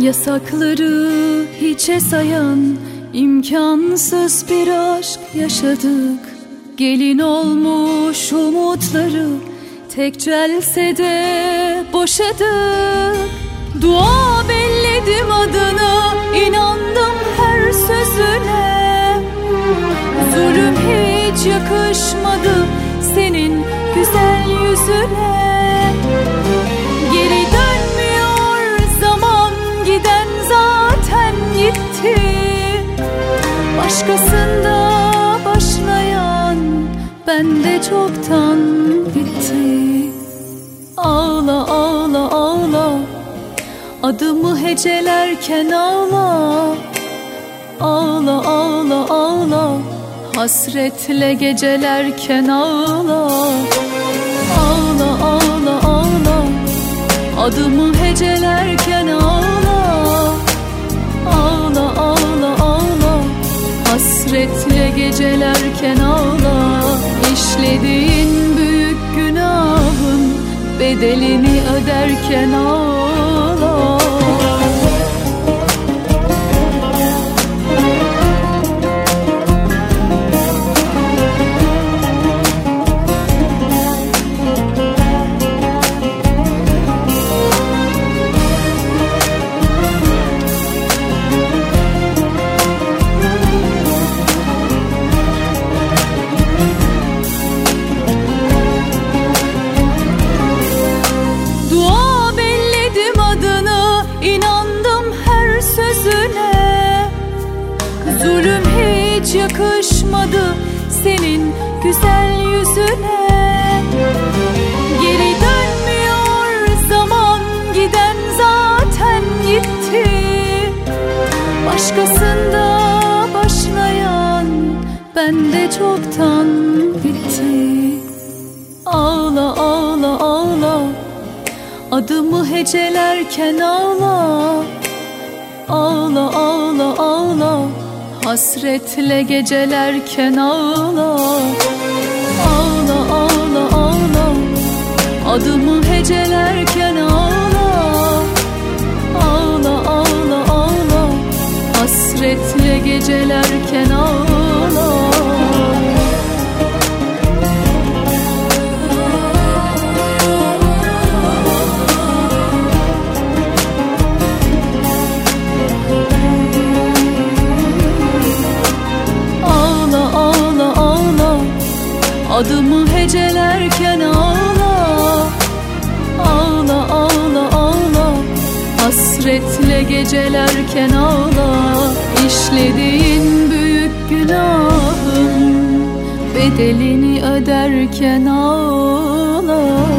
Yasakları hiçe sayan imkansız bir aşk yaşadık. Gelin olmuş umutları tek celsede boşadık. Dua belledim adına, inandım her sözüne. Zulüm hiç yakışmadı senin güzel yüzüne. Geri dönmüyor zaman, giden zaten gitti. Başkasında başlayan bende çoktan bitti. Ağla ağla ağla, adımı hecelerken ağla. Ağla ağla ağla, hasretle gecelerken ağla. Ağla ağla ağla, adımı hecelerken ağla. Ağla ağla ağla, hasretle gecelerken ağla. İşlediğin büyük günahın bedelini öderken ağla. Zulüm hiç yakışmadı senin güzel yüzüne. Geri dönmüyor zaman, giden zaten gitti. Başkasında başlayan bende çoktan bitti. Ağla ağla ağla, adımı hecelerken ağla. Ağla ağla ağla, hasretle gecelerken ağla. Ağla ağla ağla, adımı hecelerken ağla. Ağla ağla ağla, hasretle gecelerken ağla. Adımı hecelerken ağla. Ağla ağla ağla, hasretle gecelerken ağla. İşlediğin büyük günahın bedelini öderken ağla.